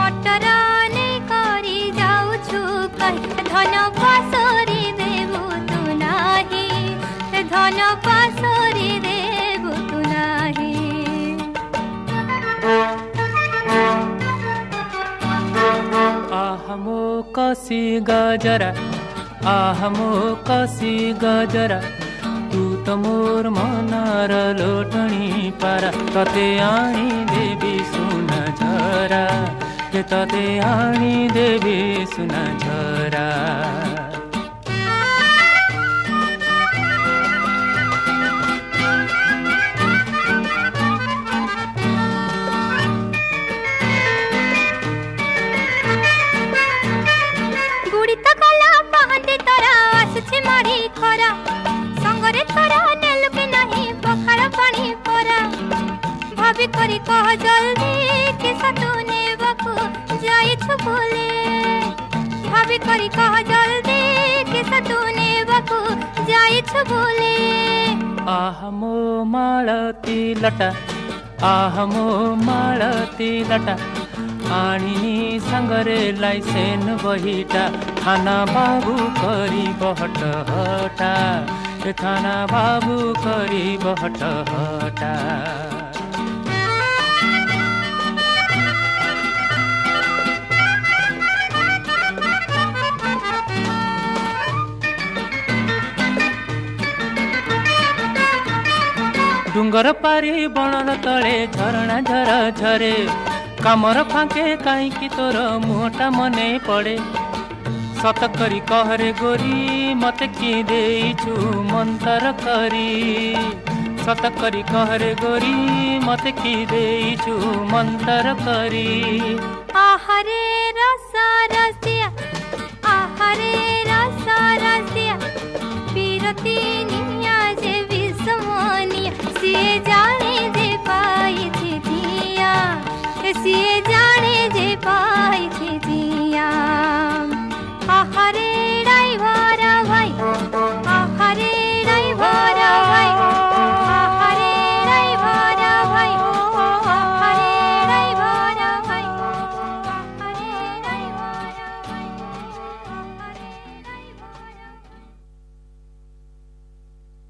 मटर नहीं करी जाऊछु कही धन पासरी देबु तू नाही धन पासरी देबु तू नाही। आहमो कसी गजरा आहमो कसी गजरा तू तो मोर मनार लोटनी पारा तते आनी देवी सुना झरा तते आनी देवी सुना झरा। गुड़ी तो कला पहंदे तोरा आसुछि मारी खरा संगरे तोरा नेलु के नहीं पखाड़ पानी परा भाभी करी कह जल्दी कि सतु नेबकु जाइछु बोले भाभी करी कह जल्दी कि सतु नेबकु जाइछु बोले। आहमो मालती लटा आहमो मालती लटा आनी संगरे लाइसेन बहिटा थाना बाबू करी बहट हटा थाना बाबू करी बहट हटा। डुंगर पारी बणर तले झरणा झर झरे कामर फांके काईकी तोर मुहटा मने पड़े सत करी कहरे गोरी मते की देइछु मंतर करी सत करी कहरे गोरी मते की देइछु मंतर करी।